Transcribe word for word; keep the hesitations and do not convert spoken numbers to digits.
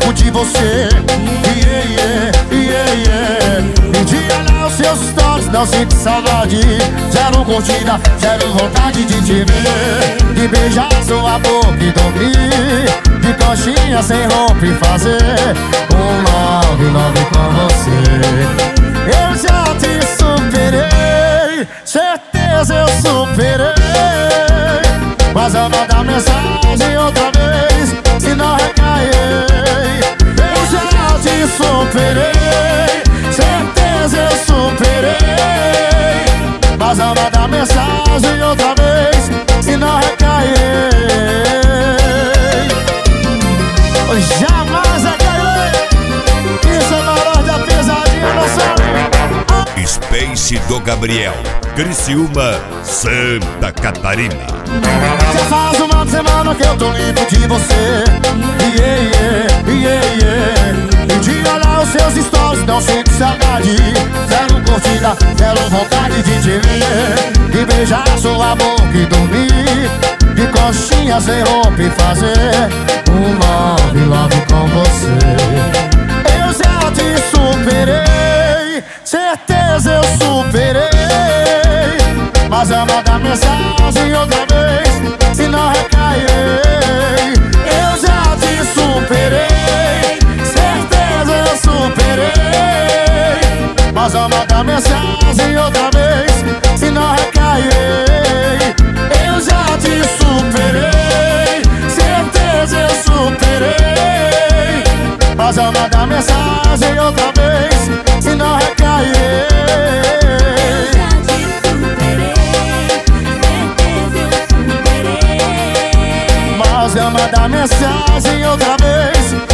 lembro de você. Yeah, yeah, yeah, yeah. E de olhar os seus stories, não sinto saudade. Zero curtida, zero vontade de te ver. De beijar sua boca e dormir. De coxinha sem roupa e fazer um love, love com você. Eu já te superei, certeza eu superei. Mas eu vou dar mensagem outra vez, se não recair. Eu já te superei, certeza eu superei. Mas eu vou dar mensagem outra vez, se não recair. Jamais recair. Isso é valor da pesadinha, nossa. Space do Gabriel, Criciúma, Santa Catarina. Já faz uma semana que eu tô livre de você. Yeah, yeah, yeah, yeah. E de olhar os seus stories, não sinto saudade. Zero curtida, zero vontade de te ver. De beijar sua boca e dormir. De coxinha sem roupa e fazer um love, love com você. Eu já te superei, certeza eu superei. Mas eu vou dar mensagem outra vez, se não recairei. Eu já te superei, certeza eu superei. Mas eu vou dar mensagem outra vez, se não recairei. Eu já te superei, certeza eu superei. Mas eu vou dar mensagem outra vez, se não recairei. Mas eu mandar mensagem outra vez,